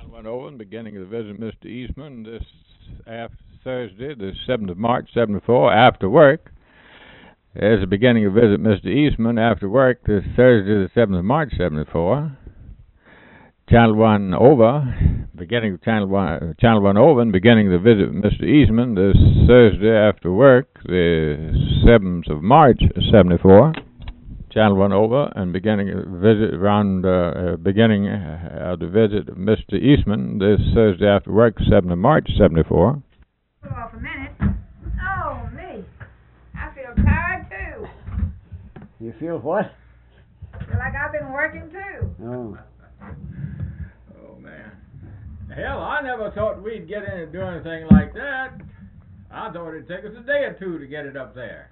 John went over and beginning to visit Mr. Eastman this Thursday, the 7th of March, 74, after work. There's the beginning of visit Mr. Eastman after work this Thursday, the 7th of March, 74. Channel 1 over, beginning of Channel 1 over and beginning the visit Mr. Eastman this Thursday after work, the 7th of March, 74. Channel 1 over and beginning a visit around beginning of the visit of Mr. Eastman this Thursday after work, 7th of March, 74. Hold off a minute. Oh, me. I feel tired, too. You feel what? Feel like I've been working, too. Oh. Oh, man. Hell, I never thought we'd get in and do anything like that. I thought it'd take us a day or two to get it up there.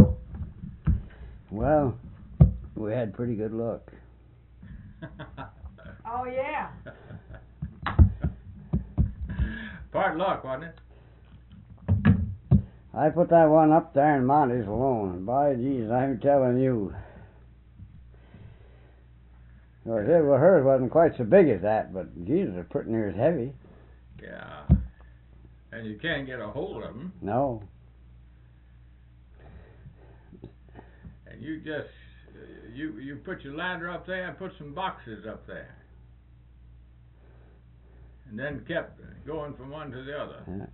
Well, we had pretty good luck. Oh, yeah. Part luck, wasn't it? I put that one up there in Monty's alone. By Jesus, I'm telling you. Well, hers wasn't quite so big as that, but Jesus, they're pretty near as heavy. Yeah. And you can't get a hold of them. No. And you just, you put your ladder up there and put some boxes up there. And then kept going from one to the other. Yeah.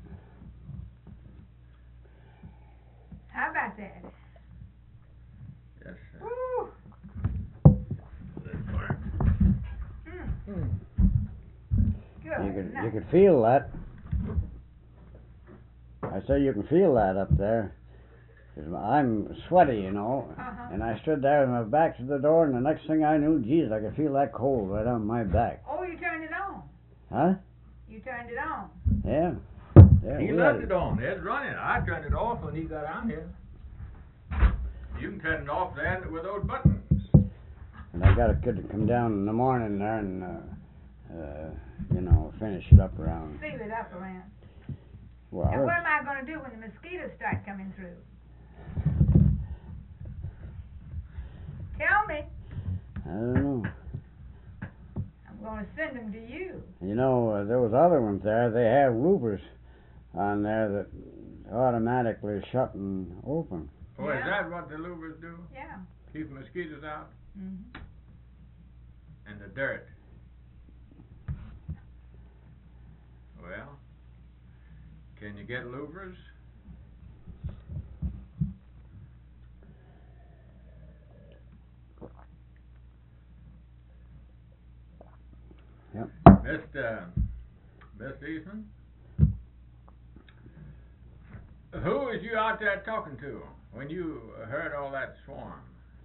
How about that? Yes, sir. Woo. Good. You could feel that. I say you can feel that up there. 'Cause I'm sweaty, you know. And I stood there with my back to the door, and the next thing I knew, geez, I could feel that cold right on my back. Oh, you turned it on. Huh? You turned it on. Yeah. Yeah. He left it on. It's running. I turned it off when he got out here. You can turn it off then with those buttons. And I got to come down in the morning there and, finish it up around. Seal it up around. Well, Now, what am I going to do when the mosquitoes start coming through? Tell me. I don't know. I'm going to send them to you. You know, there was other ones there. They have louvers on there that automatically shut and open. Oh, is that what the louvers do? Yeah. Keep mosquitoes out? Mm-hmm. And the dirt. Well, can you get louvers? Yep. Mr. Eastman? Who was you out there talking to when you heard all that swarm?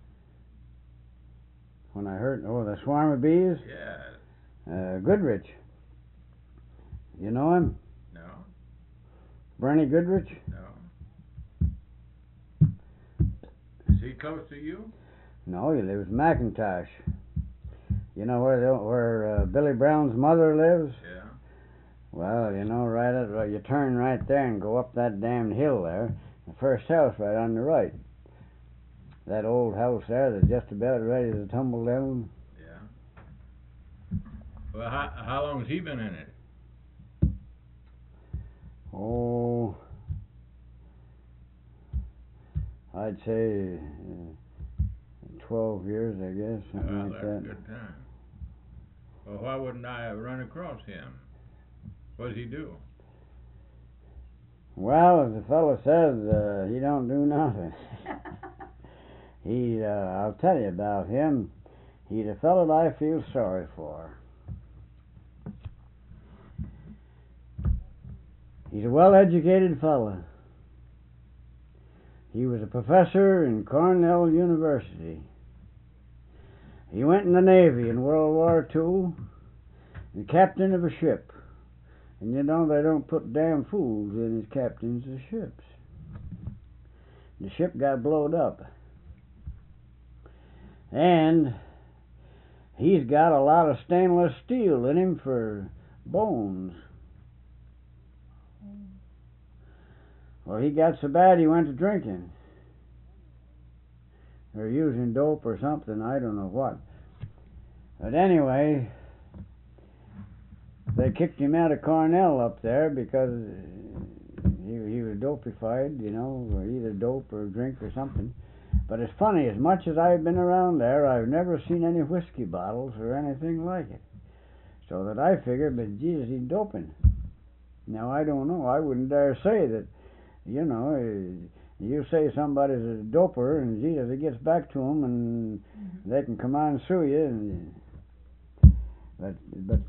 When I heard, the swarm of bees? Yes. Goodrich. You know him? No. Bernie Goodrich? No. Is he close to you? No, he lives in McIntosh. You know where Billy Brown's mother lives? Yeah. Well, you know, you turn right there and go up that damn hill there. The first house right on the right. That old house there that's just about ready to tumble down. Yeah. Well, how long has he been in it? Oh, I'd say 12 years, I guess, something like that's that. a good time. Well, why wouldn't I have run across him? What does he do? Well, as the fellow says, he don't do nothing. I'll tell you about him. He's a fellow that I feel sorry for. He's a well-educated fellow. He was a professor in Cornell University. He went in the Navy in World War II, and captain of a ship. And you know, they don't put damn fools in as captains of ships. The ship got blowed up. And he's got a lot of stainless steel in him for bones. Well, he got so bad he went to drinking. Or using dope or something, I don't know what. But anyway, they kicked him out of Cornell up there because he was dopified, you know, or either dope or drink or something. But it's funny, as much as I've been around there, I've never seen any whiskey bottles or anything like it. So that I figured, but Jesus, he's doping. Now, I don't know. I wouldn't dare say that, you know, you say somebody's a doper, and Jesus, it gets back to them, and they can come on and sue you. But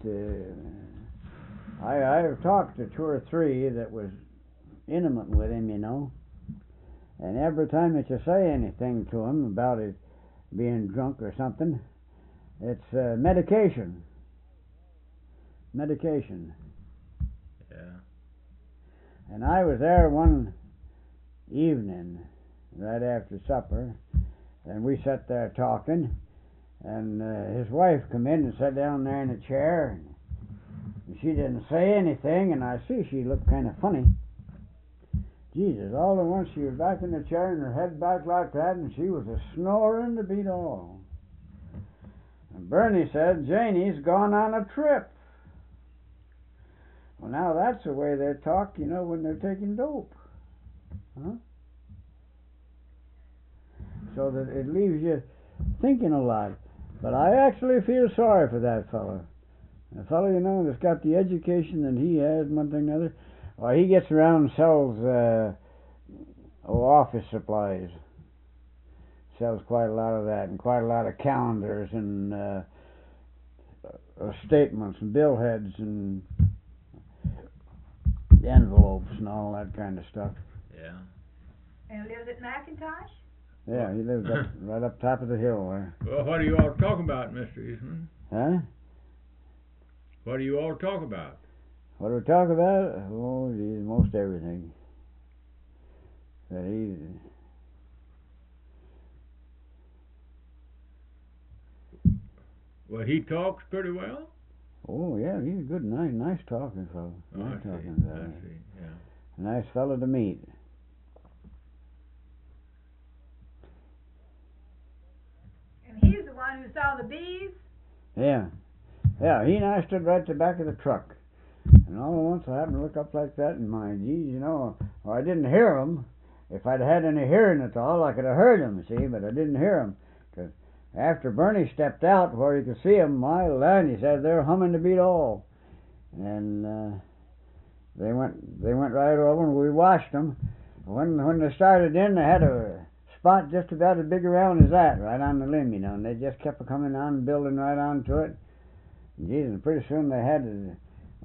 I've talked to 2 or 3 that was intimate with him, you know. And every time that you say anything to him about it being drunk or something, it's medication. Medication. Yeah. And I was there one evening, right after supper, and we sat there talking, and his wife come in and sat down there in a chair, and she didn't say anything, and I see she looked kind of funny. Jesus, all at once she was back in the chair and her head back like that, and she was a snoring to beat all. And Bernie said, Janie's gone on a trip. Well, now that's the way they talk, you know, when they're taking dope. Huh? So that it leaves you thinking a lot. But I actually feel sorry for that fellow. A fellow, you know, that's got the education that he has, one thing or another. Or he gets around and sells office supplies. Sells quite a lot of that, and quite a lot of calendars and statements and bill heads and envelopes and all that kind of stuff. Yeah. And lives at McIntosh? Yeah, he lives up, right up top of the hill there. Well, what do you all talk about, Mr. Eastman? Huh? What do you all talk about? What do we talk about? Oh, geez, most everything. That he... Well, he talks pretty well. Oh, yeah, he's a good, nice talking fellow. Oh, Nice I see. talking fellow. I see. Yeah. Nice fellow to meet. And he's the one who saw the bees? Yeah. Yeah, he and I stood right at the back of the truck. And all at once I happened to look up like that, and my, geez, you know, well, I didn't hear him. If I'd had any hearing at all, I could have heard him, see, but I didn't hear him. Because after Bernie stepped out where you could see him, my land, he said, they're humming to beat all. And they went right over, and we watched them. When they started in, they had a spot just about as big around as that, right on the limb, you know, and they just kept coming on, building right onto it. And geez, and pretty soon they had to,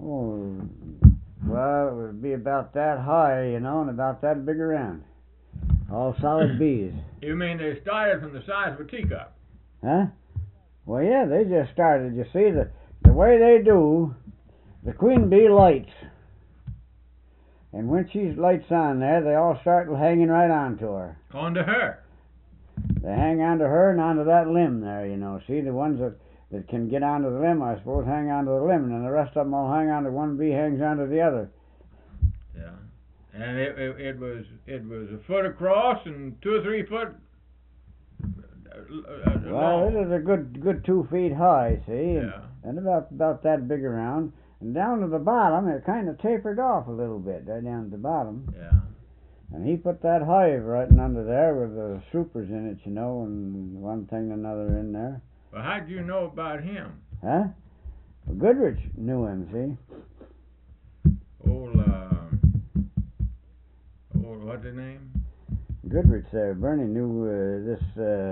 well, it would be about that high, you know, and about that big around. All solid bees. You mean they started from the size of a teacup? Huh? Well, yeah, they just started. You see, the way they do, the queen bee lights. And when she lights on there, they all start hanging right onto her. Onto her? They hang onto her and onto that limb there, you know. See, the ones that can get onto the limb, I suppose, hang onto the limb, and then the rest of them all hang onto one bee, hangs onto the other. Yeah. And it was a foot across and 2 or 3 foot well, it is a good 2 feet high, see, yeah. and about that big around. And down to the bottom, it kind of tapered off a little bit, right down to the bottom. Yeah. And he put that hive right under there with the supers in it, you know, and one thing and another in there. Well, how'd you know about him? Huh? Well, Goodrich knew him, see. Old, what's his name? Goodrich there. Bernie knew this,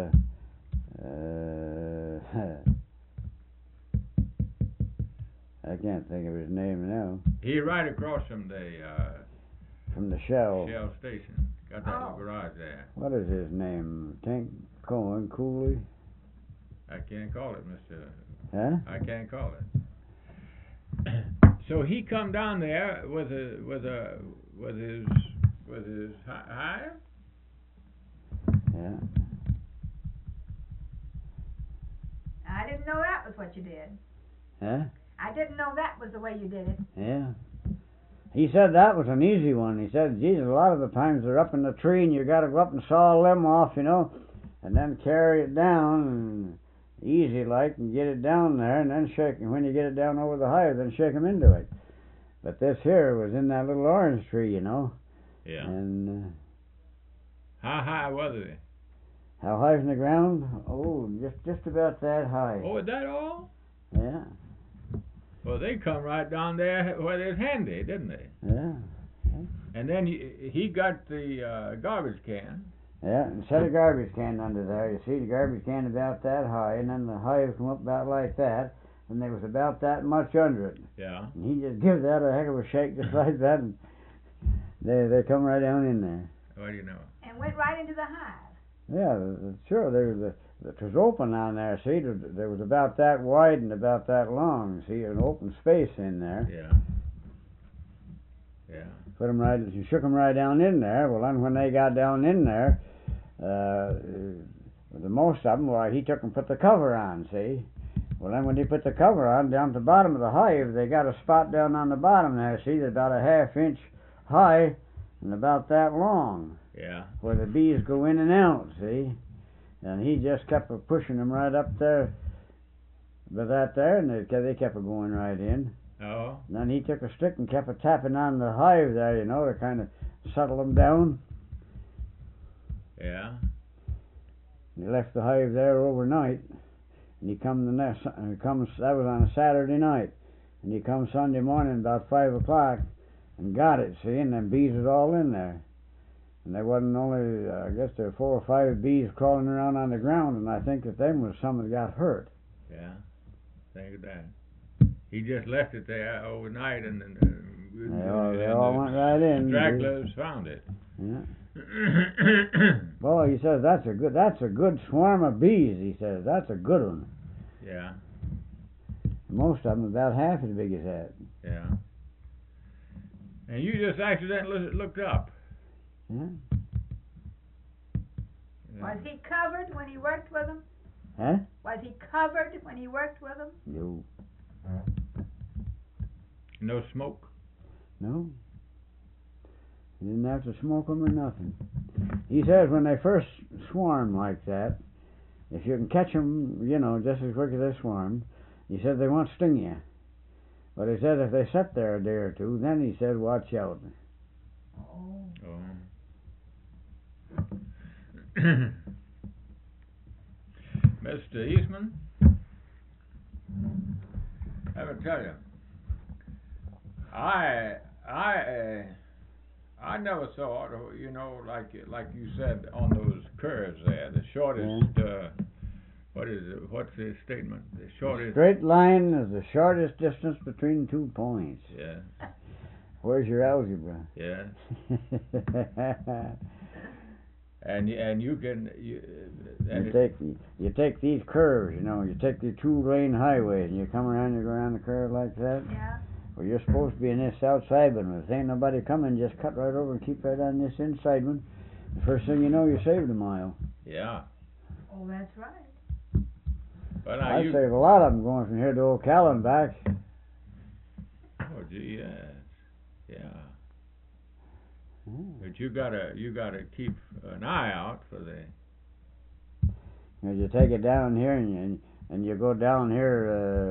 I can't think of his name now. He right across from the From the Shell. Shell station. Got that little Oh. garage there. What is his name? Tank Cohen, Cooley? I can't call it, Mr. Huh? I can't call it. So he come down there with his hive. Yeah. I didn't know that was what you did. Huh? I didn't know that was the way you did it. Yeah. He said that was an easy one. He said, geez, a lot of the times they're up in the tree and you got to go up and saw a limb off, you know, and then carry it down. easy like, and get it down there, and then shake. And when you get it down over the hive, then shake 'em into it. But this here was in that little orange tree, you know. Yeah. And How high was it? how high from the ground? Oh, just about that high. Oh, is that all? Yeah, Well, they come right down there where it's handy, didn't they? yeah, And then he got the garbage can. yeah. And set a garbage can under there. You see, the garbage can about that high, and then the hive come up about like that, and there was about that much under it. Yeah. And he just give that a heck of a shake just like that, and they come right down in there. What do you know? And went right into the hive. Yeah, sure. It was open on there. See, there was about that wide and about that long. See, an open space in there. Yeah. Yeah. Put 'em right. You shook 'em right down in there. Well, then when they got down in there, the most of them, why he took and put the cover on. See. Well, then when he put the cover on, down at the bottom of the hive, they got a spot down on the bottom there. See, that's about a ½ inch high and about that long, Yeah. where the bees go in and out. See. And he just kept pushing them right up there with that there, and they kept going right in. Oh. And then he took a stick and kept tapping on the hive there, you know, to kind of settle them down. Yeah. And he left the hive there overnight, and he come the next. That was on a Saturday night, and he come Sunday morning about 5 o'clock, and got it. See, and them bees was all in there. And there wasn't only, I guess there were 4 or 5 bees crawling around on the ground, and I think that them was some that got hurt. Yeah. Think of that. He just left it there overnight, and then They all went right in. stragglers found it. Yeah. Well, he says that's a good swarm of bees. He says that's a good one. Yeah. Most of them about half as big as that. Yeah. And you just accidentally looked up. Yeah. Yeah. Was he covered when he worked with them? Huh? Was he covered when he worked with them? No. No smoke. No. He didn't have to smoke them or nothing. He says when they first swarm like that, if you can catch them, you know, just as quick as they swarm, he said they won't sting you. But he said if they sit there a day or two, then he said watch out. Oh. Mr. Eastman, I will tell you, I never saw, you know, like you said on those curves there, the shortest. What is it? What's the statement? The shortest. Straight line is the shortest distance between 2 points. Yeah. Where's your algebra? Yeah. And you can You take these curves, you know, you take the 2-lane highways and you come around, you go around the curve like that. Yeah. Well, you're supposed to be in this outside one. If there ain't nobody coming, just cut right over and keep right on this inside one. The first thing you know, you saved a mile. Yeah. Oh, that's right. But now I saved a lot of them going from here to Ocala and back. Oh, gee, yes. Yeah. Hmm. But you gotta keep an eye out for the. You take it down here and you go down here,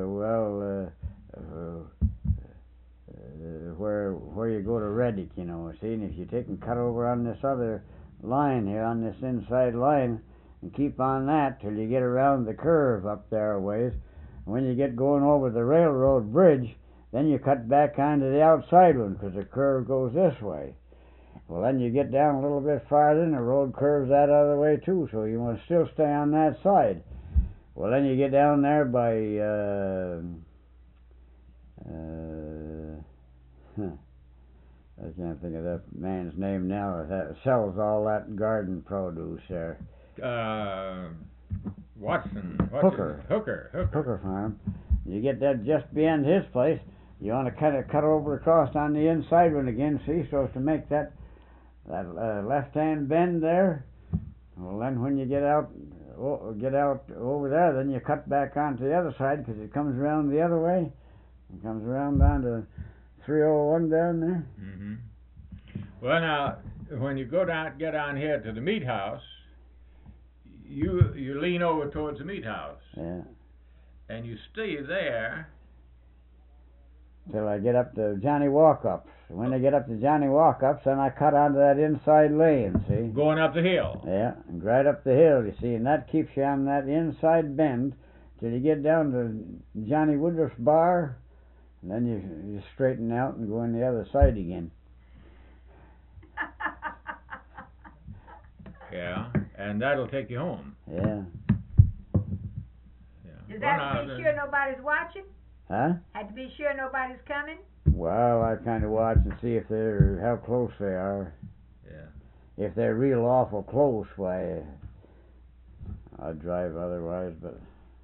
where you go to Reddick, you know. See, and if you take and cut over on this other line here, on this inside line, and keep on that till you get around the curve up there a ways. And when you get going over the railroad bridge, then you cut back onto the outside one because the curve goes this way. Well, then you get down a little bit farther and the road curves that other way too, so you want to still stay on that side. Well, then you get down there by, I can't think of that man's name now that sells all that garden produce there. Watson. Hooker. Hooker Farm. You get that just beyond his place. You want to kind of cut over across on the inside one again, see, so as to make that left-hand bend there. Well, then when you get out over there, then you cut back onto the other side because it comes around the other way. It comes around down to 301 down there. Mm-hmm. Well, now, when you get on here to the meat house, you lean over towards the meat house, Yeah. and you stay there. Till I get up to Johnny Walkups. When I get up to Johnny Walkups, then I cut onto that inside lane, see? Going up the hill. Yeah, and right up the hill, you see, and that keeps you on that inside bend till you get down to Johnny Woodruff's bar, and then you straighten out and go on the other side again. Yeah, and that'll take you home. Yeah. Yeah. Does that have to be sure nobody's watching? Huh? Had to be sure nobody's coming? Well, I kind of watch and see if they're, how close they are. Yeah. If they're real awful close, why, I'd drive otherwise, but...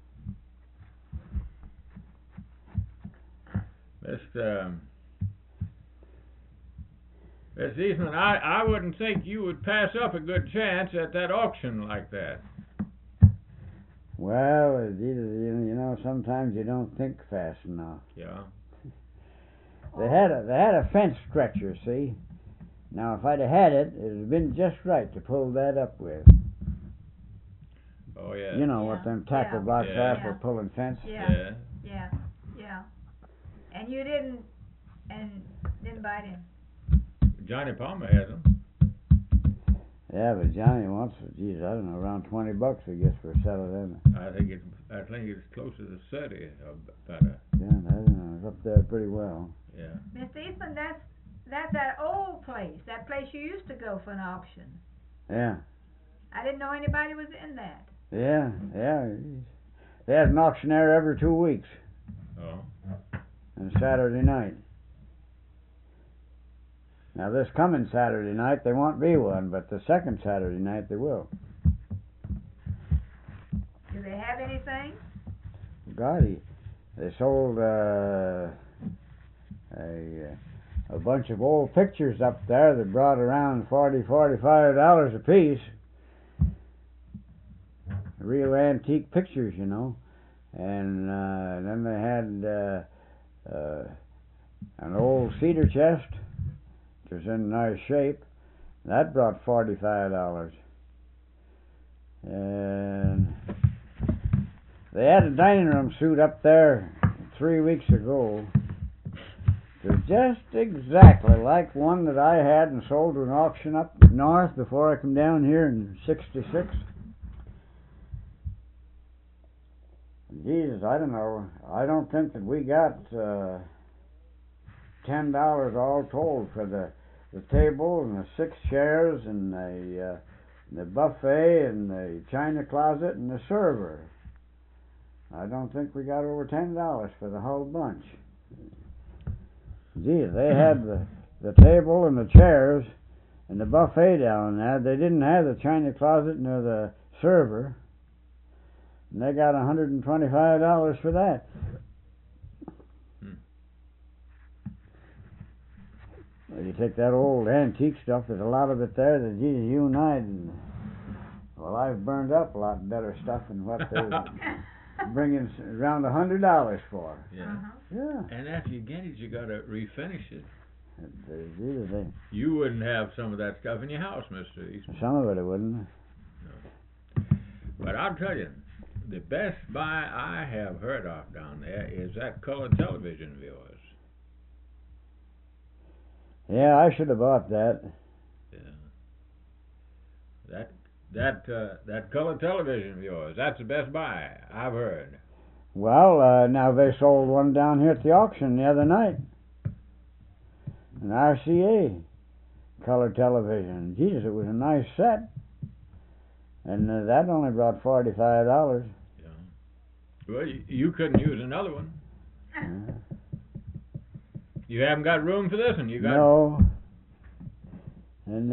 Mr. Eastman, I wouldn't think you would pass up a good chance at that auction like that. Well, you know, sometimes you don't think fast enough. Yeah. They had a fence stretcher, see? Now, if I'd have had it, it'd have been just right to pull that up with. Oh, yeah. You know what them tackle blocks Yeah. are for pulling fence? Yeah. And you didn't buy them. Johnny Palmer has them. Yeah, but Johnny wants, geez, I don't know, around $20, I guess, for a set of them. I think it's closer to 30 or better. Yeah, I don't know, it's up there pretty well. Yeah. Mr. Eastman, that's that old place. That place you used to go for an auction. Yeah. I didn't know anybody was in that. Yeah. They had an auction there every 2 weeks. Oh. And Saturday night. Now this coming Saturday night there won't be one, but the second Saturday night there will. Do they have anything? God, they sold a bunch of old pictures up there that brought around $45 a piece. Real antique pictures, you know. And then they had an old cedar chest. It was in nice shape. That brought $45. And they had a dining room suite up there 3 weeks ago. It was just exactly like one that I had and sold to an auction up north before I come down here in '66. Jesus, I don't know. I don't think that we got $10 all told for the table and the 6 chairs and the buffet and the china closet and the server. I don't think we got over $10 for the whole bunch. Gee, they had the table and the chairs and the buffet down there. They didn't have the china closet nor the server. And they got $125 for that. Well, you take that old antique stuff, there's a lot of it there that, geez, you and I, well, I've burned up a lot better stuff than what they're bringing around $100 for. Yeah. Yeah. And after you get it, you got to refinish it. They, You wouldn't have some of that stuff in your house, Mr. Eastman. some of it wouldn't. But I'll tell you, the best buy I have heard of down there is that color television of yours. Yeah, I should have bought that. Yeah. That color television of yours, that's the best buy I've heard. Well, now they sold one down here at the auction the other night. An RCA color television. Jesus, it was a nice set. And that only brought $45. Yeah. Well, you couldn't use another one. You haven't got room for this one. You got No. And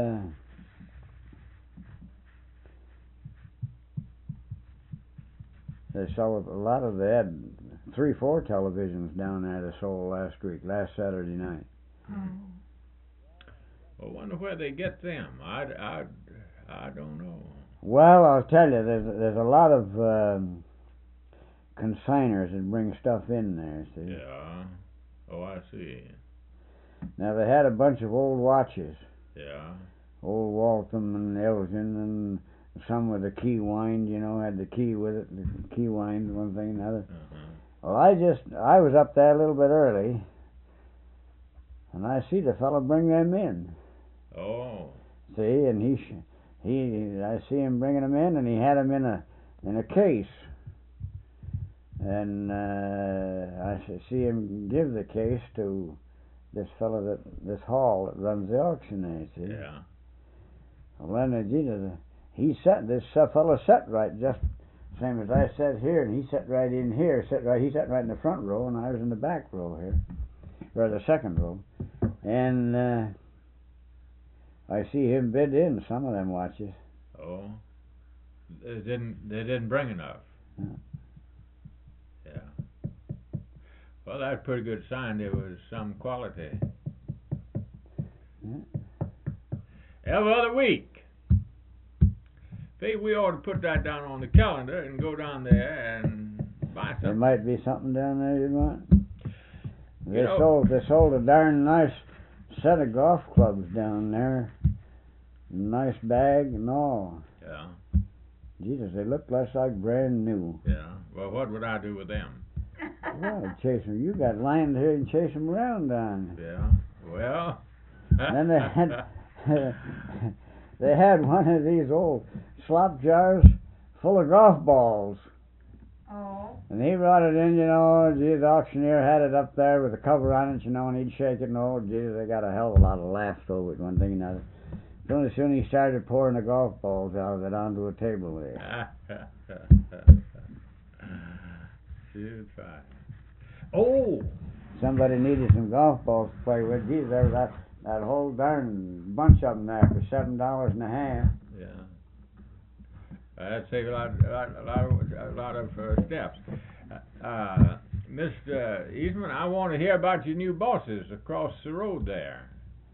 they sold a lot of. They had 3-4 televisions down there they sold last Saturday night. I wonder where they get them. I don't know. Well, I'll tell you, there's a lot of consigners that bring stuff in there. See? Yeah. Oh, I see. Now they had a bunch of old watches. Yeah. Old Waltham and Elgin and some with the key wind, you know, had the key with it, the key wind, one thing and another. Uh-huh. Well, I was up there a little bit early, and I see the fellow bring them in. Oh. See, and I see him bringing them in, and he had them in a case. And I see him give the case to this fellow this hall that runs the auction there. See? Yeah. Well, then, this fellow sat right just same as I sat here, and he sat right in here. He sat right in the front row, and I was in the back row here, or the second row. And I see him bid in some of them watches. Oh. They didn't bring enough. Yeah. Yeah. Well, that's a pretty good sign there was some quality. Yeah. Every other week. Maybe we ought to put that down on the calendar and go down there and buy There something. might be something down there you want. You know- They sold a darn nice set of golf clubs down there. Nice bag and all. Yeah. Jesus, they look less like brand new. Yeah. Well, what would I do with them? Well, chase them. You got land here and chase them around down. Yeah. Well. Then they had one of these old slop jars full of golf balls. Oh. And he brought it in, you know, gee, the auctioneer had it up there with a cover on it, you know, and he'd shake it, and oh, gee, they got a hell of a lot of laughs over it, one thing and another. Soon he started pouring the golf balls out of it onto a table there. Shoot, fine. Oh! Somebody needed some golf balls to play with. Geez, there was that whole darn bunch of them there for $7.50. Yeah. That'd save a lot of steps. Mr. Eastman, I want to hear about your new bosses across the road there.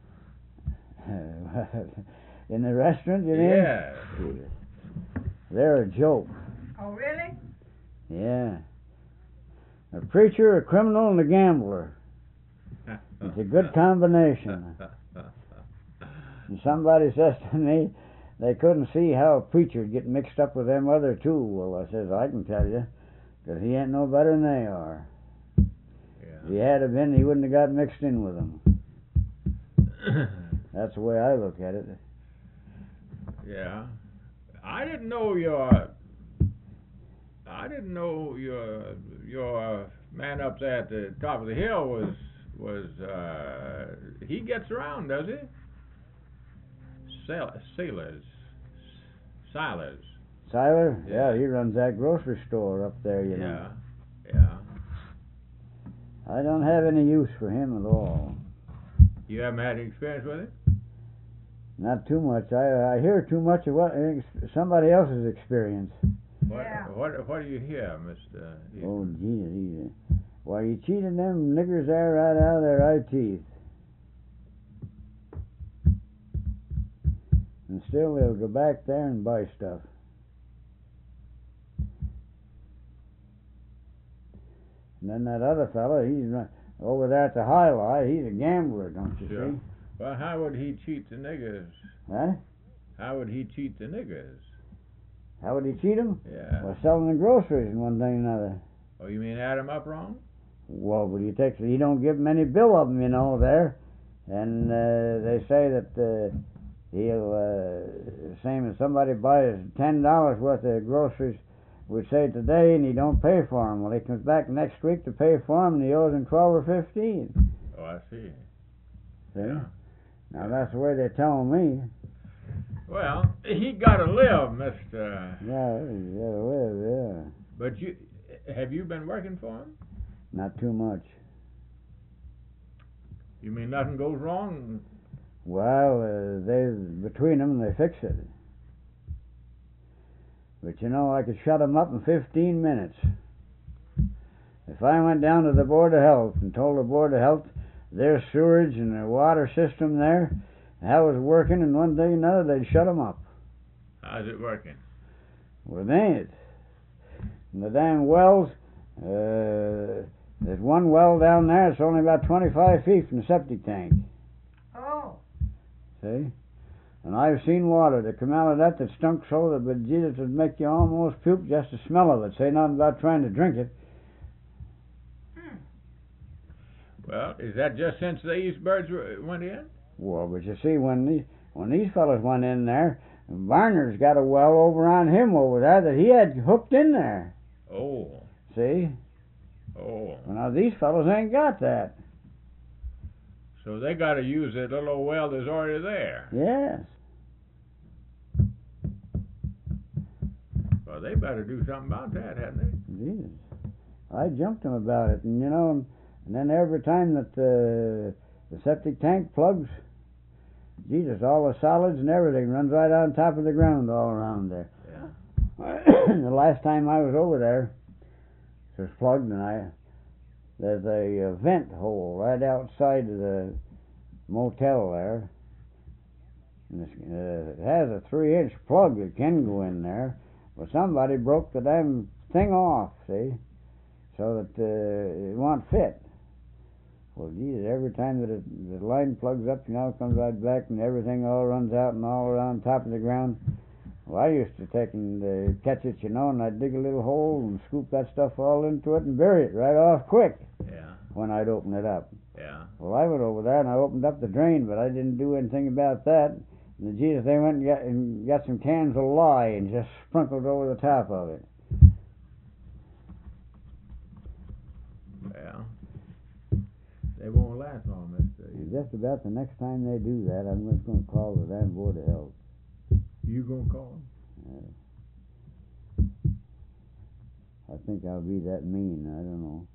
In the restaurant, you mean? Yeah. They're a joke. Oh, really? Yeah. A preacher, a criminal, and a gambler. It's a good combination. And somebody says to me, they couldn't see how a preacher'd get mixed up with them other two. Well, I says, I can tell you, 'cause he ain't no better than they are. If he had have been, he wouldn't have got mixed in with them. That's the way I look at it. Yeah. I didn't know your man up there at the top of the hill was he gets around, does he? Silas. Siler? Yeah. Yeah, he runs that grocery store up there, you know. Yeah. I don't have any use for him at all. You haven't had any experience with it? Not too much. I hear too much of what somebody else's experience. Yeah. What do you hear, Mr. Eastman? Oh, gee, why, he cheated them niggers there right out of their eye teeth. And still they'll go back there and buy stuff. And then that other fellow, he's over there at the High Lie, he's a gambler, don't you Sure. see? Well, how would he cheat the niggers? Huh? How would he cheat the niggers? How would he cheat them? Yeah. Well, selling the groceries and one thing and another. Oh, you mean add 'em up wrong? Well, but he don't give them any bill of them, you know, there. And they say that he'll, same as somebody buys $10 worth of groceries, we say today, and he don't pay for them. Well, he comes back next week to pay for them, and he owes them 12 or 15. Oh, I see. See? Yeah. Now, that's the way they're telling me. Well, he got to live, Mr. Yeah. But have you been working for him? Not too much. You mean nothing goes wrong? Well, between them, they fix it. But you know, I could shut them up in 15 minutes. If I went down to the Board of Health and told the Board of Health their sewerage and their water system there, how it was working and one thing and another, they'd shut them up. How's it working? Well, it ain't. And the damn wells, there's one well down there, it's only about 25 feet from the septic tank. Oh. See? And I've seen water that come out of that stunk so that, but Jesus, would make you almost puke just the smell of it. Say nothing about trying to drink it. Well, is that just since these birds went in? Well, but you see, when these fellas went in there, Barnard's got a well over on him over there that he had hooked in there. Oh. See? Oh. Well, now these fellas ain't got that. So they got to use that little old well that's already there. Yes. Well, they better do something about that, hadn't they? Jesus. I jumped them about it, and and then every time that the septic tank plugs, Jesus, all the solids and everything runs right on top of the ground all around there. Yeah. The last time I was over there, it was plugged, and there's a vent hole right outside of the motel there. And it has a 3-inch plug that can go in there, but somebody broke the damn thing off, see, so that it won't fit. Well, geez, every time that the line plugs up, it comes right back, and everything all runs out and all around top of the ground. Well, I used to take and catch it, and I'd dig a little hole and scoop that stuff all into it and bury it right off quick. Yeah. When I'd open it up. Yeah. Well, I went over there and I opened up the drain, but I didn't do anything about that. And Jesus, they went and got some cans of lye and just sprinkled over the top of it. Yeah. They won't last long, Mister. Just about the next time they do that, I'm just going to call the damn Board of Health. You gonna call them? I think I'll be that mean. I don't know.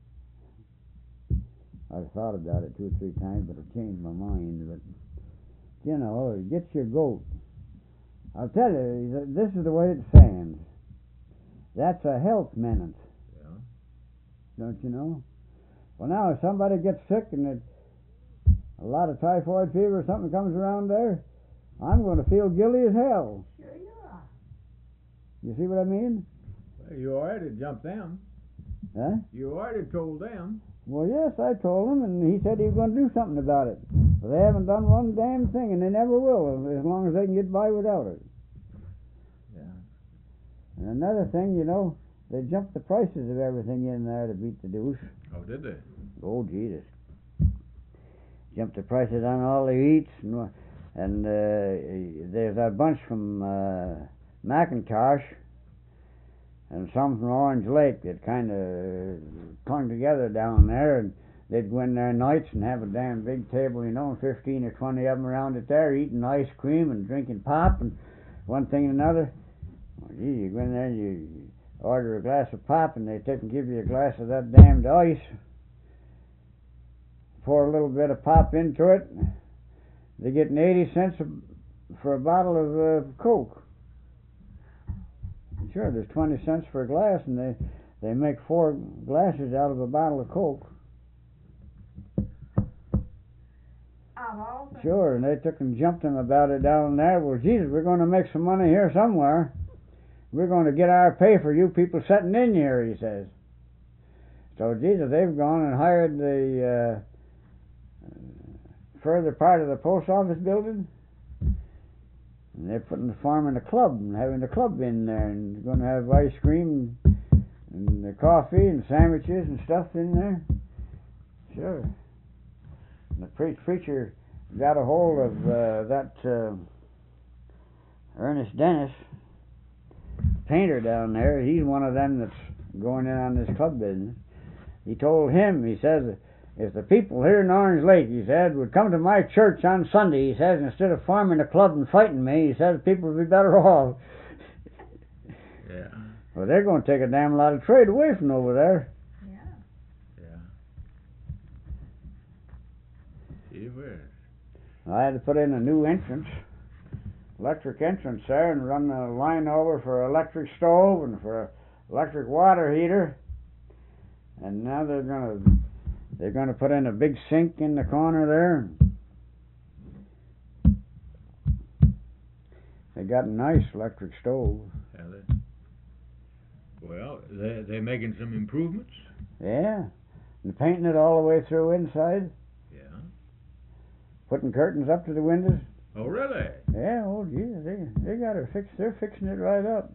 I've thought about it 2 or 3 times, but I've changed my mind. But, get your goat. I'll tell you, this is the way it stands. That's a health menace. Yeah. Don't you know? Well, now, if somebody gets sick and a lot of typhoid fever or something comes around there, I'm going to feel guilty as hell. Sure you are. You see what I mean? Well, you already jumped them. Huh? You already told them. Well, yes, I told him, and he said he was going to do something about it. But they haven't done one damn thing, and they never will, as long as they can get by without it. Yeah. And another thing, they jumped the prices of everything in there to beat the deuce. Oh, did they? Oh, Jesus. Jumped the prices on all the eats, and there's a bunch from McIntosh and some from Orange Lake that kind of clung together down there, and they'd go in there nights and have a damn big table, 15 or 20 of them around it there, eating ice cream and drinking pop and one thing and another. Well, gee, you go in there and you order a glass of pop, and they take and give you a glass of that damned ice. Pour a little bit of pop into it. They're getting 80 cents for a bottle of Coke. Sure, there's 20 cents for a glass, and they make 4 glasses out of a bottle of Coke. Sure, and they took and jumped him about it down there. Well, Jesus, we're going to make some money here somewhere. We're going to get our pay for you people sitting in here, he says. So, Jesus, they've gone and hired the further part of the post office building. And they're forming a club and having the club in there, and going to have ice cream and the coffee and sandwiches and stuff in there. Sure. And the preacher got a hold of that Ernest Dennis, painter down there. He's one of them that's going in on this club business. He told him, he says, if the people here in Orange Lake, he said, would come to my church on Sunday, he says, instead of forming a club and fighting me, he says, people would be better off. Yeah. Well, they're going to take a damn lot of trade away from over there. Yeah. Gee whiz. I had to put in a new entrance, electric entrance there, and run the line over for an electric stove and for an electric water heater. And now they're going to put in a big sink in the corner there. They got a nice electric stove. Yeah, well, they're making some improvements. Yeah, and painting it all the way through inside. Yeah. Putting curtains up to the windows. Oh, really? Yeah, oh geez, they got her fixed. They're fixing it right up.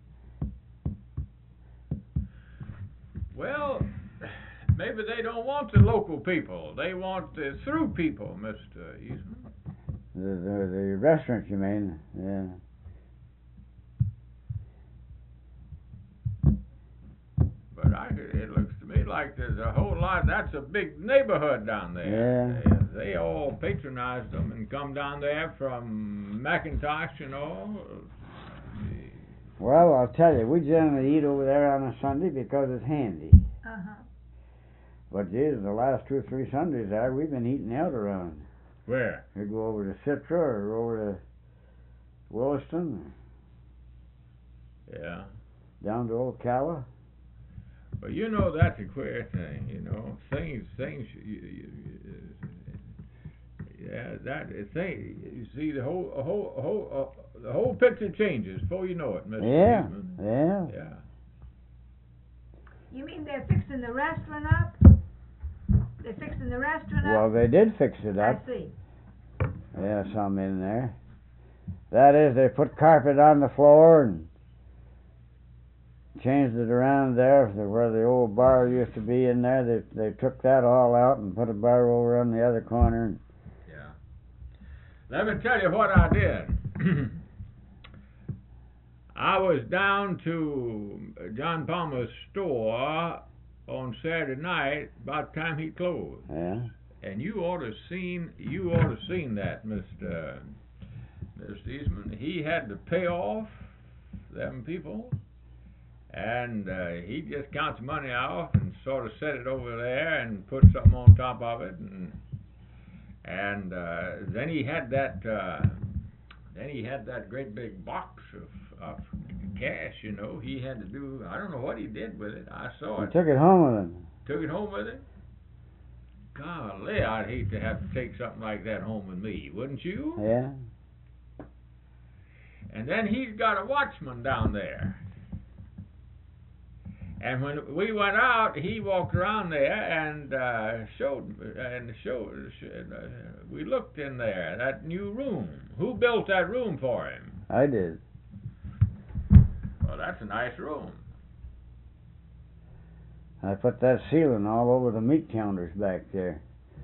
Well, maybe they don't want the local people. They want the through people, Mr. Eastman. The restaurant, you mean? Yeah. But it looks to me like there's a whole lot. That's a big neighborhood down there. Yeah. They all patronize them and come down there from McIntosh and all. Well, I'll tell you, we generally eat over there on a Sunday because it's handy. Uh-huh. But geez, the last 2 or 3 Sundays there, we've been eating out around. Where? We go over to Citra or over to Williston, Yeah. down to Ocala. But you know that's a queer thing. You know things. Yeah, that thing. You see the whole picture changes before you know it, Mr. Yeah. Eastman. Yeah. Yeah. You mean they're fixing the restaurant up? They're fixing the restaurant Well, up? they did fix it I up. see. Yeah, some in there. That is, they put carpet on the floor and changed it around there where the old bar used to be in there. They took that all out and put a bar over on the other corner. Yeah. Let me tell you what I did. I was down to John Palmer's store on Saturday night about the time he closed. Yeah. And you ought to seen that, Mr. Eastman. He had to pay off them people, and he just counts the money off and sort of set it over there and put something on top of it, and then he had that great big box of cash. You know, he had to do. I don't know what he did with it. I saw He it. took it home with him. Took it home with him. Golly, I'd hate to have to take something like that home with me, wouldn't you? Yeah. And then he's got a watchman down there. And when we went out, he walked around there and we looked in there, that new room. Who built that room for him? I did. Well, that's a nice room. I put that ceiling all over the meat counters back there.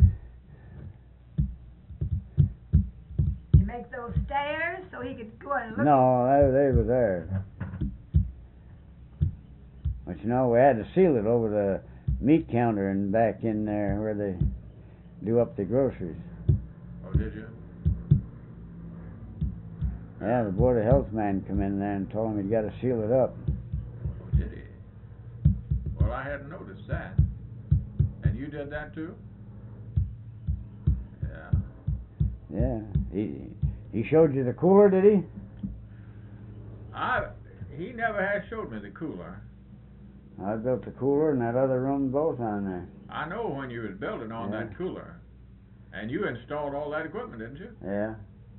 You make those stairs so he could go and look. No, they were there. But you know, we had to seal it over the meat counter and back in there where they do up the groceries. Oh, did you? Yeah, the Board of Health man come in there and told him he'd got to seal it up. Oh, did he? Well, I hadn't noticed that. And you did that too? Yeah. Yeah. He showed you the cooler, did he? He never has showed me the cooler. I built the cooler and that other room both on there. I know when you was building on Yeah. that cooler. And you installed all that equipment, didn't you? Yeah.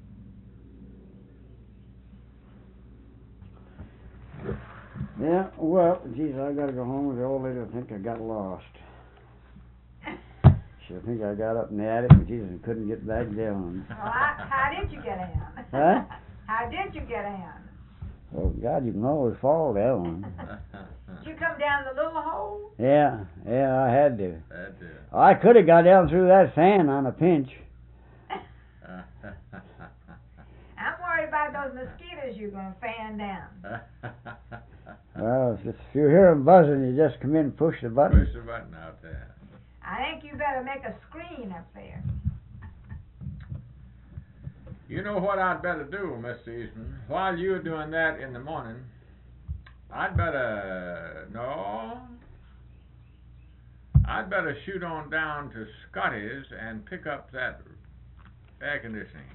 Yeah, well, geez, I gotta go home with the old lady. I think I got lost. She'll think I got up in the attic and Jesus couldn't get back down. Well, how did you get in? Huh? How did you get in? Oh, God, you can always fall down. Did you come down the little hole? Yeah, I had to. That's it. I could have got down through that sand on a pinch. I'm worried about those mosquitoes you're going to fan down. Well, if you hear them buzzing, you just come in and push the button. Push the button out there. I think you better make a screen up there. You know what I'd better do, Mr. Eastman? While you're doing that in the morning, I'd better shoot on down to Scotty's and pick up that air conditioning.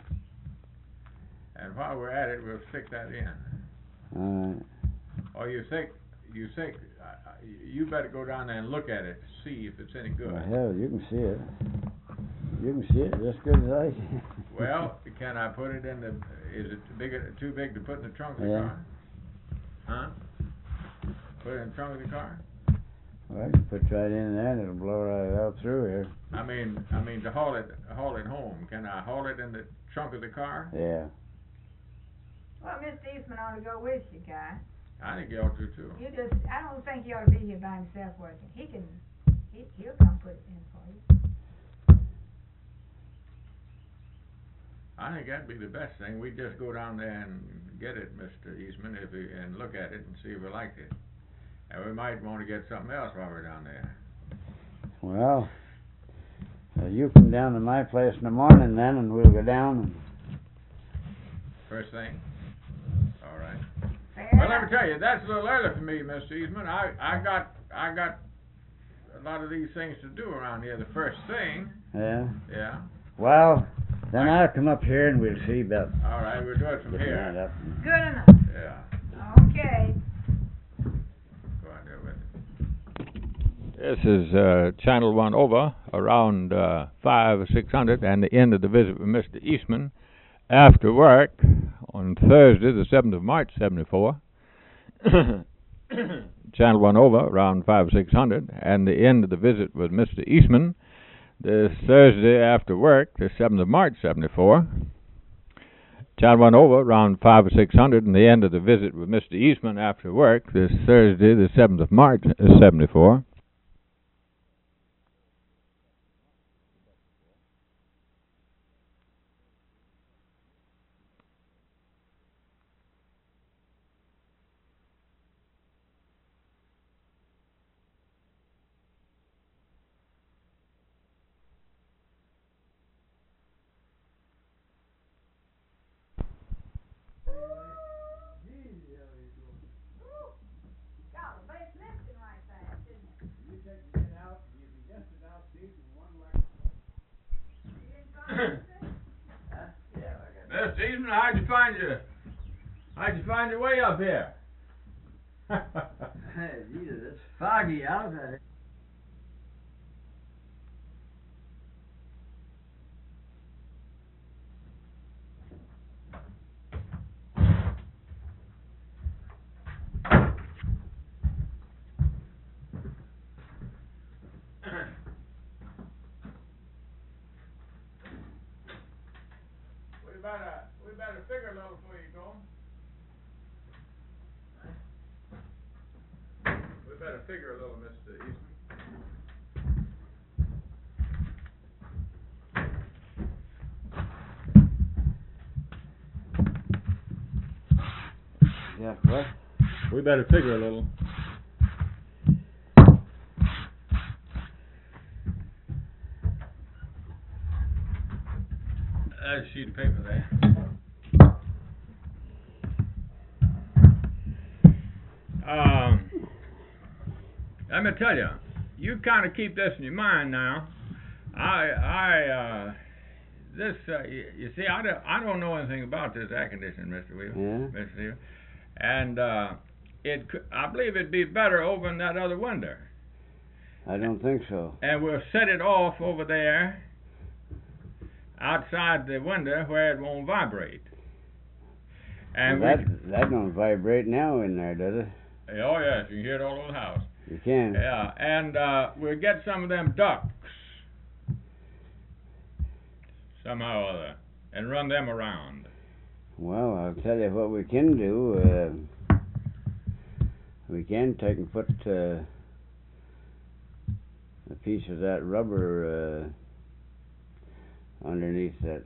And while we're at it, we'll stick that in. Or you think you better go down there and look at it to see if it's any good. Well, hell, you can see it. You can see it just as good as I can. Well, can I put it in the? Is it too big to put in the trunk of the Yeah. car? Huh? Put it in the trunk of the car? Well, you put it right in there and it'll blow right out through here. I mean to haul it home. Can I haul it in the trunk of the car? Yeah. Well, Mr. Eastman ought to go with you, Guy. I think you ought to too. I don't think he ought to be here by himself working. He'll come put it in for you. I think that'd be the best thing. We just go down there and get it, Mr. Eastman, and look at it and see if we like it. And we might want to get something else while we're down there. Well, you come down to my place in the morning then, and we'll go down and... First thing? All right. Fair Well, let enough. me tell you, that's a little early for me, Mr. Eastman. I got a lot of these things to do around here. The first thing. Yeah? Yeah. Well, then I'll come up here and we'll see about All right, we'll do it from getting that here. up. Good enough. Yeah. Okay. Go out there with it. This is Channel 1 over, around 5 or 600, and the end of the visit with Mr. Eastman after work on Thursday, the 7th of March, 74. Channel 1 over, around 5 or 600, and the end of the visit with Mr. Eastman this Thursday after work, the 7th of March, 74. Channel 1 over, around 5 or 600, and the end of the visit with Mr. Eastman after work this Thursday, the 7th of March, 74. Mr. Eastman, how'd you find your way up here? Hey, Jesus, it's foggy out there. We better figure a little before you go. We better figure a little, Mr. Eastman. Yeah, what? We better figure a little. There's a sheet of paper there. Let me tell you, you kind of keep this in your mind now. You see, I don't know anything about this air conditioning, Mr. Weaver. Yeah? Mr. Weaver. And I believe it'd be better over in that other window. I don't think so. And we'll set it off over there outside the window where it won't vibrate. And Well, that don't vibrate now in there, does it? oh yes, you can hear it all over the house. You can. Yeah, and we'll get some of them ducks somehow or other and run them around. Well, I'll tell you what we can do. We can take and put a piece of that rubber underneath that.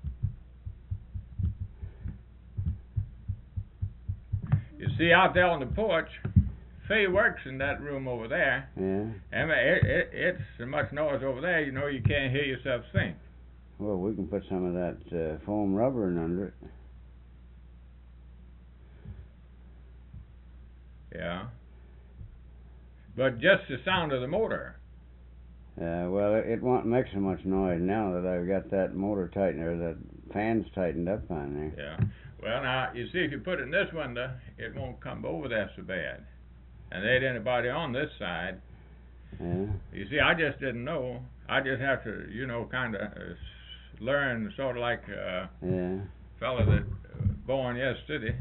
You see, out there on the porch, Faye works in that room over there. Yeah. And it's so much noise over there, you know, you can't hear yourself think. Well, we can put some of that foam rubber in under it. Yeah. But just the sound of the motor. Well, it won't make so much noise now that I've got that motor tightened, or that fan's tightened up on there. Yeah. Well, now, you see, if you put it in this window, it won't come over there so bad. And there ain't anybody on this side. Yeah. You see, I just didn't know. I just have to, you know, kind of learn, sort of like a Yeah. fella that born yesterday.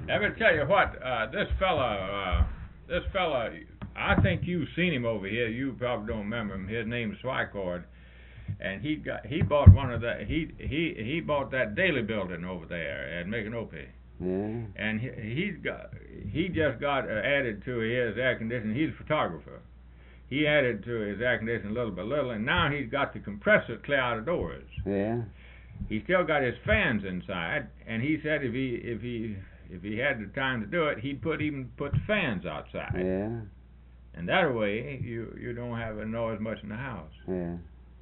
Let me tell you what, this fella, I think you've seen him over here. You probably don't remember him. His name's Swycord, and he bought one of the he bought that Daily building over there at Micanopy. Yeah. And he just got added to his air conditioning. He's a photographer. He added to his air conditioning little by little, and now he's got the compressor clear out of doors. Yeah. He's still got his fans inside, and he said if he had the time to do it, he'd even put the fans outside. Yeah. And that way you don't have a noise much in the house. Yeah.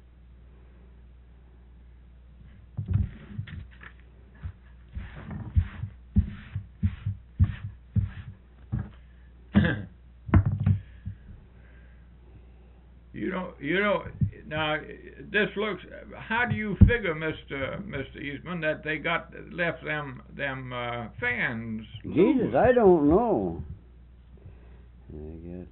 You know. Now, this looks. How do you figure, Mr. Eastman, that they left them fans? Jesus, loose? I don't know. I got.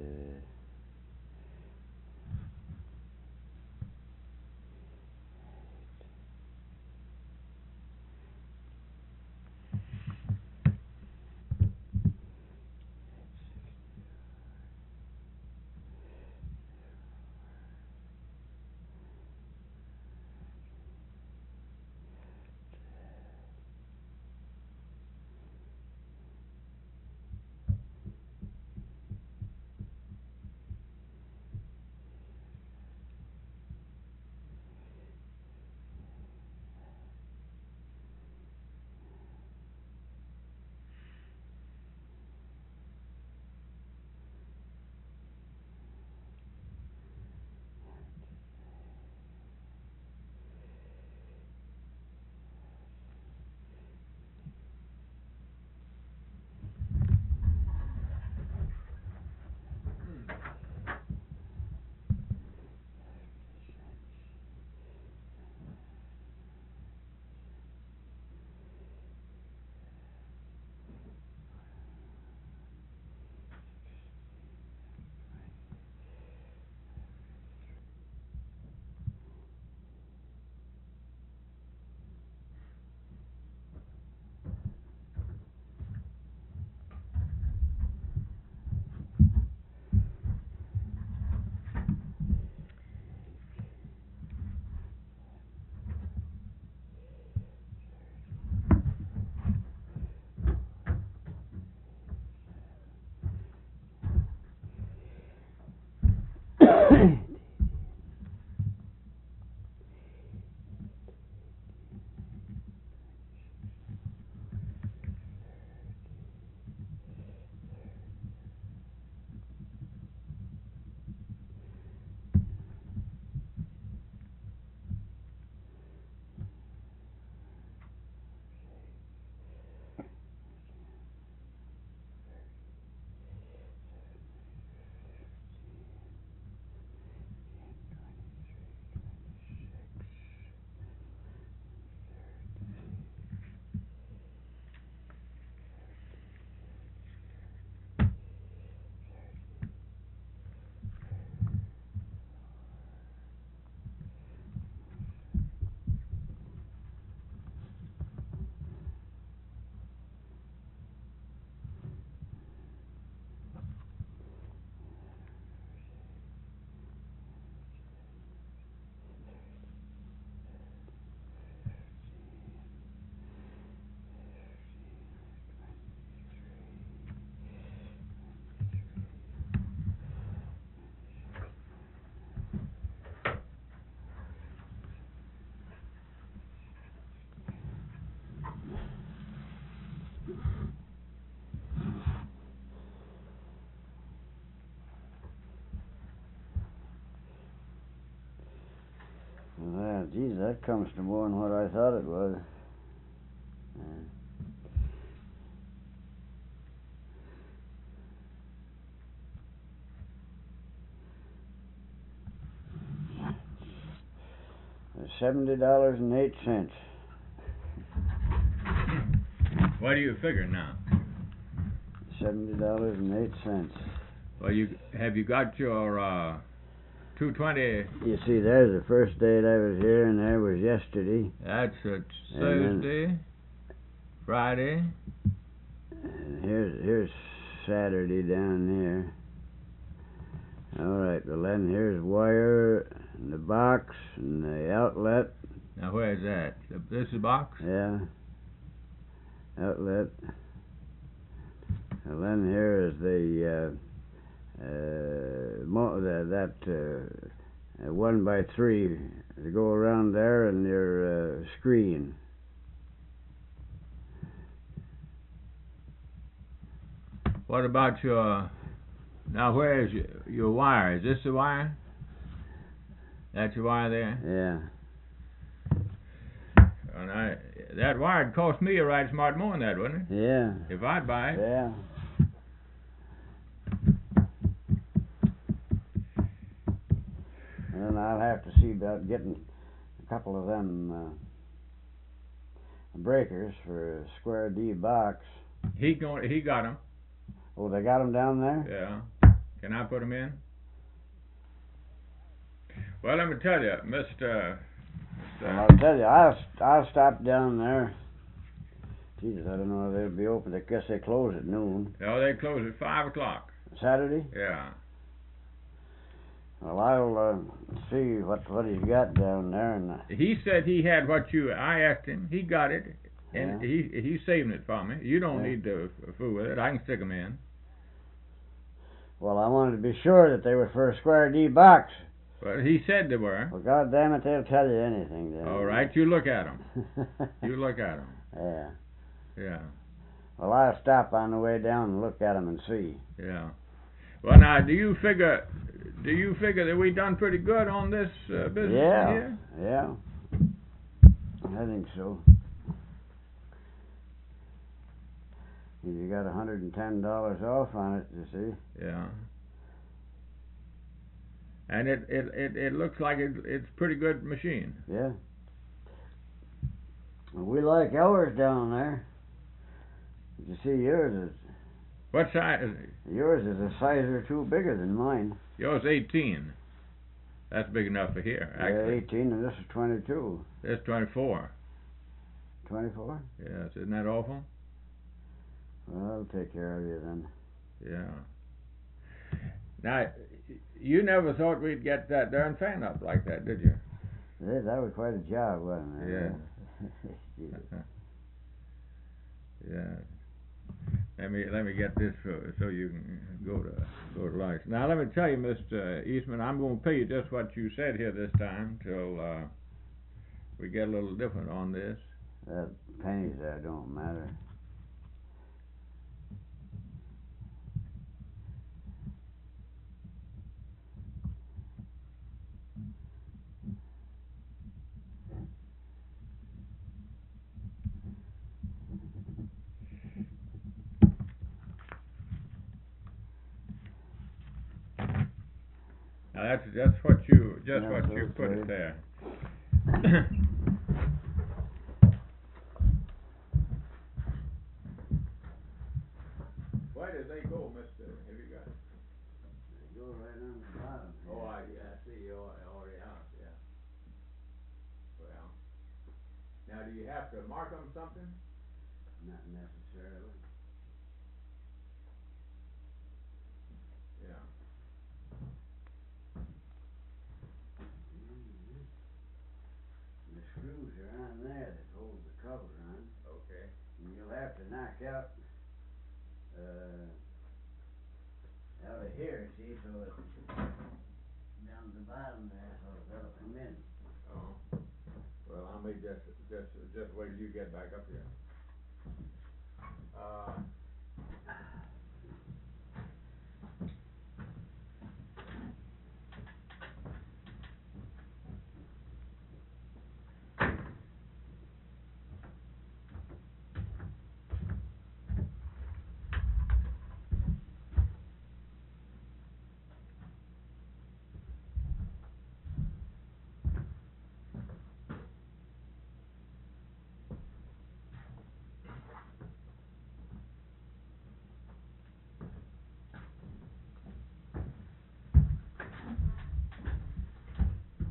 Well, geez, that comes to more than what I thought it was. $70.08. What do you figure now? $70.08. Well, you got your 220? You see, there's the first date I was here, and there was yesterday. That's a Thursday, Friday, here's Saturday down here. All right, well then here's wire and the box and the outlet. Now where's that? This is the box? Yeah. Outlet. And then here is the 1x3 to go around there and your screen. What about your... Now where is your wire? Is this the wire? That's your wire there? Yeah. And that wire'd cost me a right smart more than that, wouldn't it? Yeah. If I'd buy it. Yeah. And then I'll have to see about getting a couple of them breakers for a square D box. He got them. Oh, they got them down there? Yeah. Can I put them in? Well, let me tell you, Mr. Well, I'll tell you, I'll stop down there. Jesus, I don't know if they'll be open. I guess they close at noon. No, they close at 5 o'clock. Saturday? Yeah. Well, I'll see what he's got down there. And he said he had what I asked him. He got it, and Yeah. he's saving it for me. You don't Yeah. need to fool with it. I can stick them in. Well, I wanted to be sure that they were for a square D box. But he said they were. Well, God damn it, they'll tell you anything. Then. All right, you look at them. You look at them. Yeah. Yeah. Well, I'll stop on the way down and look at them and see. Yeah. Well, now, do you figure that we done pretty good on this business here? Yeah. I think so. You got $110 off on it, you see. Yeah. And it looks like it's a pretty good machine. Yeah. Well, we like ours down there. You see, yours is What size? a size or two bigger than mine. Yours 18. That's big enough for here, Yeah, actually. 18, and this is 22. This 24. 24? Yes, isn't that awful? Well, I'll take care of you then. Yeah. Now, you never thought we'd get that darn fan up like that, did you? That was quite a job, wasn't it? Yeah. Yeah. Let me get this so you can go to lunch. Now let me tell you, Mr. Eastman, I'm going to pay you just what you said here this time till we get a little different on this. That pennies there don't matter. Now that's what you Yeah, what you that's put right. it there. Where did they go, Mister? Have you got it? They go right on the bottom. Oh, I see. You already have, yeah. Well, now do you have to mark them something? Not necessarily. Yeah. The screws are on there that hold the cover on. Okay. And you'll have to knock out of here, see, so it down to the bottom there, so that'll come in. Oh. Well, I may just wait till you get back up here.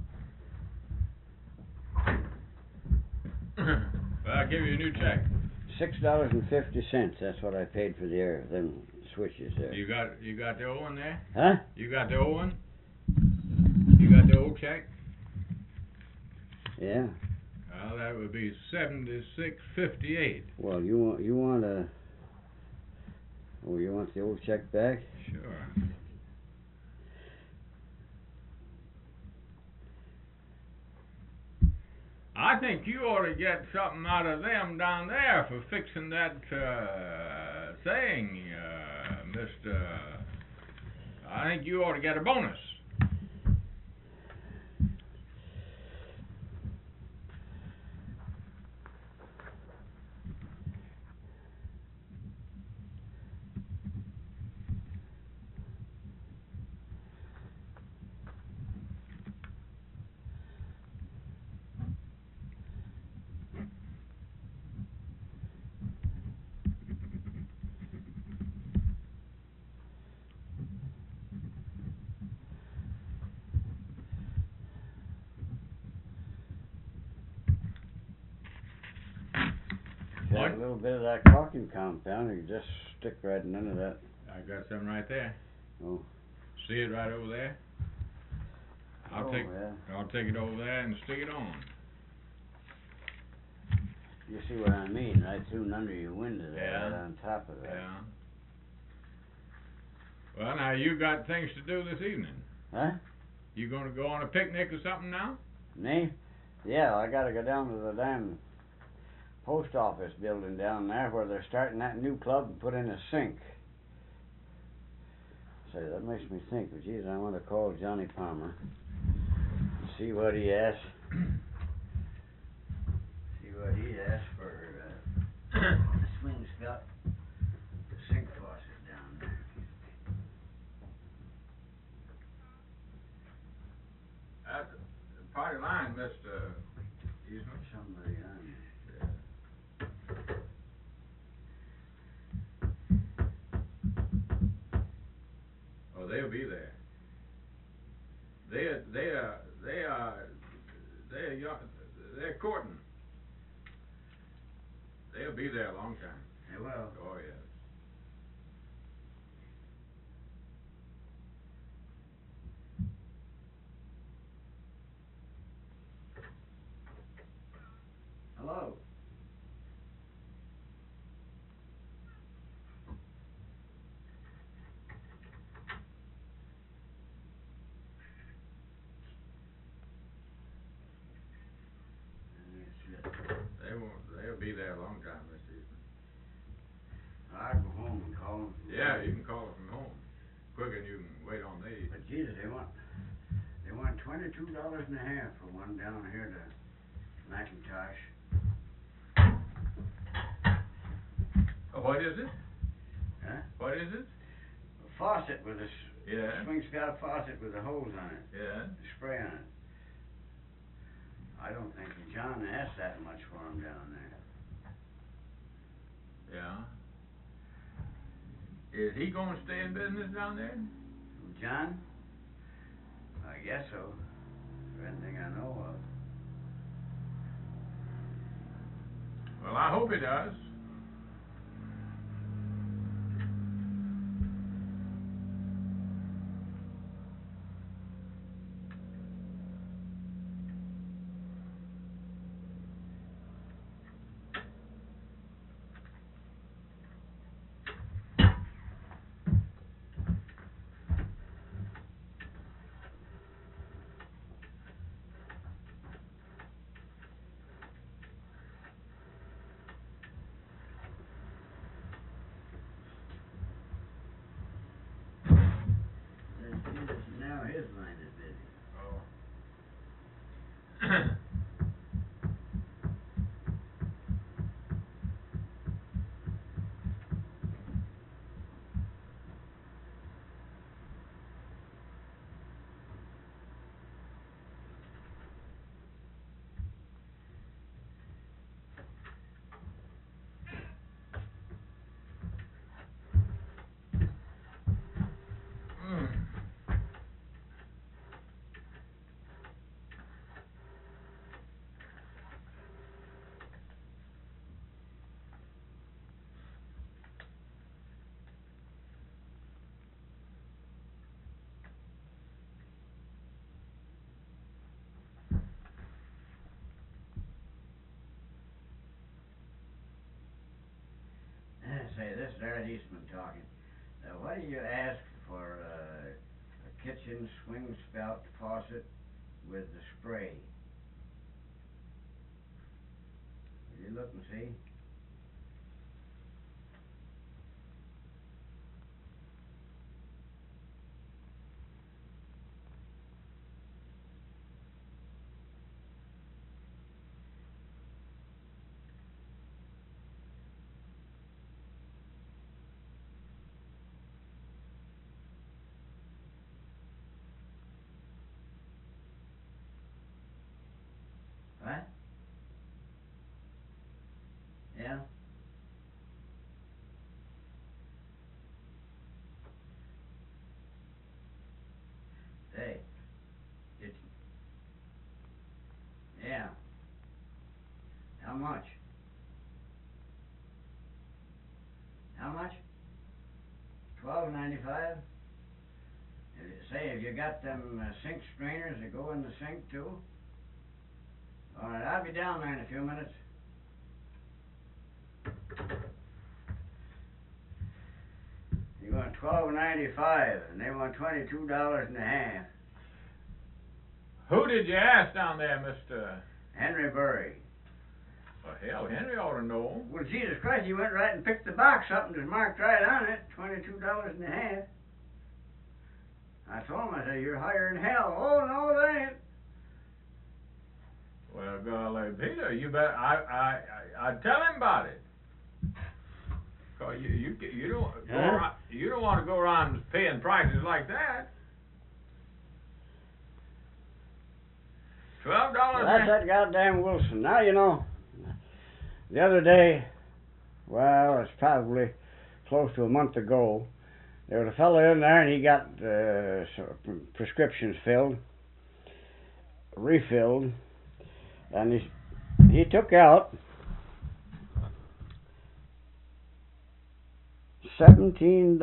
Well, I'll give you a new check. $6.50. That's what I paid for the air, them switches there. You got the old one there? Huh? You got the old one? You got the old check? Yeah. Well, that would be $76.58. Well, you want you want the old check back? Sure. I think you ought to get something out of them down there for fixing that thing, Mr. I think you ought to get a bonus. Got a little bit of that caulking compound. You just stick right into that. I got some right there. Oh. See it right over there? I'll take it over there and stick it on. You see what I mean? Right through and under your window there, Yeah. right on top of that. Yeah. Well, now you got things to do this evening. Huh? You gonna go on a picnic or something now? Me? Yeah, I gotta go down to the damn post office building down there where they're starting that new club and put in a sink. Say, that makes me think, well, geez, I want to call Johnny Palmer and see what he asks. See what he asks for the swing Scott, the sink faucet down there. At the party line, Mr. Eastman. Somebody on there. Oh, they'll be there. They're courting. They'll be there a long time. They will. Oh yes. Hello. They'll be there a long time, Mr. Eastman. I go home and call them. Yeah, you can call it from home. Quicker than you can wait on me. But Jesus, they want $22.50 for one down here to Macintosh. Oh, what is it? Huh? What is it? A faucet with a Yeah. swing Scott faucet with a hose on it. Yeah. Spray on it. I don't think John asked that much for him down there. Yeah. Is he gonna stay in business down there? John? I guess so. For anything I know of. Well, I hope he does. say, this is Art Eastman talking. What do you ask for a kitchen swing spout faucet with the spray? Will you look and see? What? Yeah? Say, it's... Yeah. How much? How much? $12.95? Say, have you got them sink strainers that go in the sink too? All right, I'll be down there in a few minutes. You want $12.95, and they want $22.50. Who did you ask down there, Mr. Henry Burry. Well, hell, Henry ought to know. Well, Jesus Christ, you went right and picked the box up and just marked right on it, $22.50. I told him, I said, you're higher than hell. Oh, no, they ain't. Well, golly, Peter, you bet. I tell him about it. Cause you don't go around, you don't want to go around paying prices like that. $12. That's that goddamn Wilson. Now you know. The other day, well, it's probably close to a month ago. There was a fellow in there, and he got prescriptions refilled, and he took out $17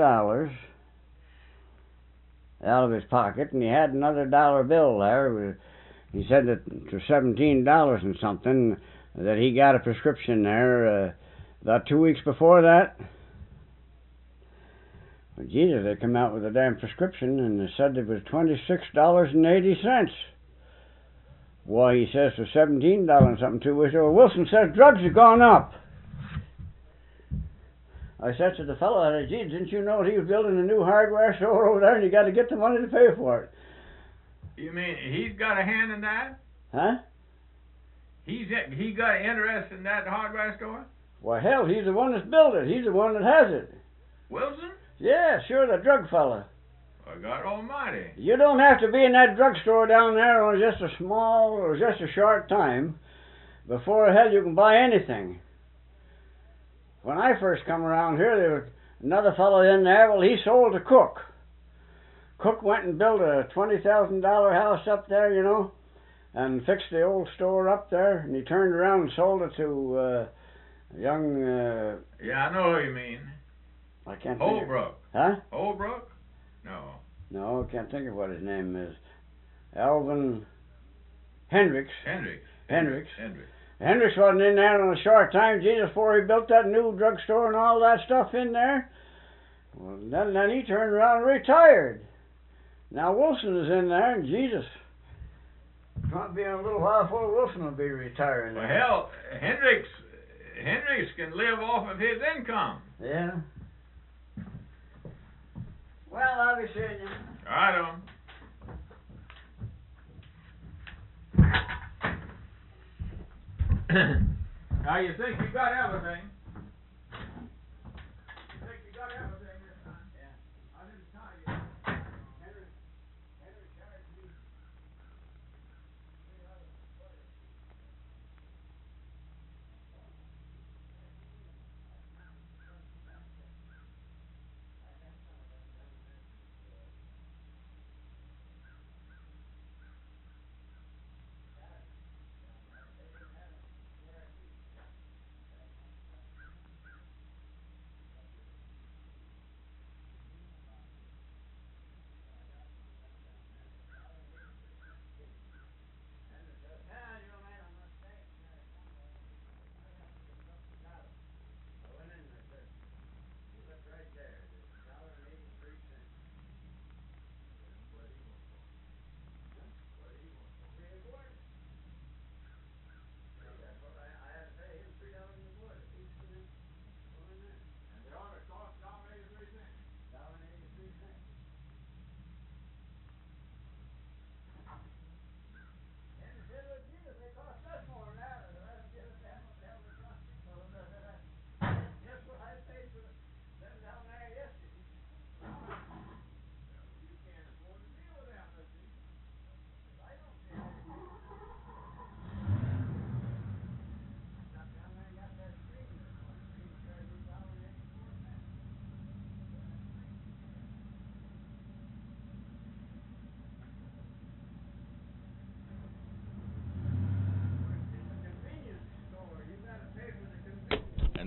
out of his pocket, and he had another dollar bill there. He said that for $17 and something that he got a prescription there about 2 weeks before that. But Jesus, they come out with a damn prescription and they said it was $26.80. Why, he says for $17 and something 2 weeks ago. Wilson says drugs have gone up. I said to the fellow, I said, gee, didn't you know he was building a new hardware store over there and you got to get the money to pay for it? You mean he's got a hand in that? Huh? He got interest in that hardware store? Why, hell, he's the one that's built it. He's the one that has it. Wilson? Yeah, sure, the drug fella. Oh, God almighty. You don't have to be in that drugstore down there on just a small or just a short time before hell you can buy anything. When I first come around here, there was another fellow in there. Well, he sold to Cook. Cook went and built a $20,000 house up there, you know, and fixed the old store up there, and he turned around and sold it to a young... yeah, I know who you mean. I can't think Holbrook. Huh? Holbrook? No. No, I can't think of what his name is. Alvin Hendricks. Hendricks wasn't in there in a short time, Jesus, before he built that new drugstore and all that stuff in there. Well, then he turned around and retired. Now Wilson is in there, and Jesus, might be in a little while before Wilson will be retiring. Well, hell, Hendricks can live off of his income. Yeah. Well, I'll be seeing you. Right on. Now you think you got everything? You think you got everything this time? Yeah. I didn't tell you. Henry charged me.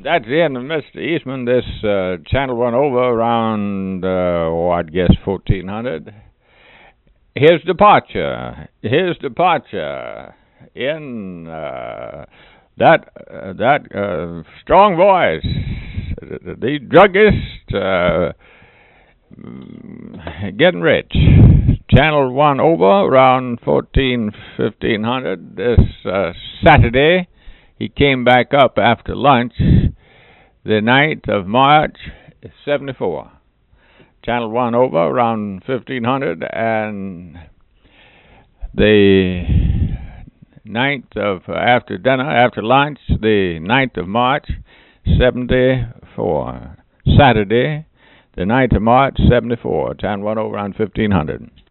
that's the end of Mr. Eastman. This channel went over around, I'd guess 1400. His departure in that strong voice, the druggist getting rich. Channel 1 over around 1500. This Saturday, he came back up after lunch, the 9th of March, 74. Channel 1 over around 1500, and the 9th of, after dinner, after lunch, the 9th of March, 74. Saturday, the 9th of March, 74. Channel 1 over around 1500.